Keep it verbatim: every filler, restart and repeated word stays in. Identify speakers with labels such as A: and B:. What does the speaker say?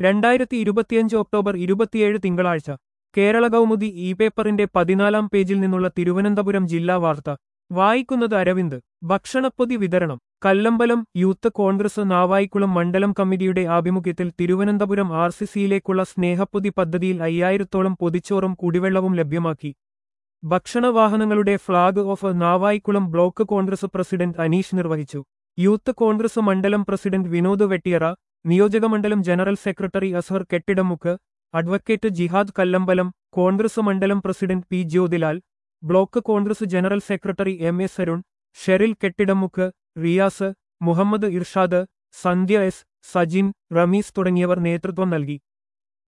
A: രണ്ടായിരത്തി ഇരുപത്തിയഞ്ച് ഒക്ടോബർ ഇരുപത്തിയേഴ് തിങ്കളാഴ്ച കേരള കൗമുദി ഇ പേപ്പറിന്റെ പതിനാലാം പേജിൽ നിന്നുള്ള തിരുവനന്തപുരം ജില്ലാ വാർത്ത വായിക്കുന്നത് അരവിന്ദ്. ഭക്ഷണപ്പൊതി വിതരണം. കല്ലമ്പലം യൂത്ത് കോൺഗ്രസ് നാവായിക്കുളം മണ്ഡലം കമ്മിറ്റിയുടെ ആഭിമുഖ്യത്തിൽ തിരുവനന്തപുരം ആർ സി സിയിലേക്കുള്ള സ്നേഹപ്പൊതി പദ്ധതിയിൽ അയ്യായിരത്തോളം പൊതിച്ചോറും കുടിവെള്ളവും ലഭ്യമാക്കി. ഭക്ഷണവാഹനങ്ങളുടെ flag off Navaikulam block Congress president Aneesh നിർവഹിച്ചു. യൂത്ത് കോൺഗ്രസ് മണ്ഡലം പ്രസിഡന്റ് വിനോദ് വെട്ടിയറ, നിയോജകമണ്ഡലം general secretary Azhar Kettidamukku, advocate Jihad Kallambalam, Congress മണ്ഡലം president P Jyothilal, block Congress general secretary M S Arun, Sheril Kettidamukku, Riyas, Muhammad Irshad, Sandhya S, Sajin, Rameez തുടങ്ങിയവർ നേതൃത്വം നൽകി.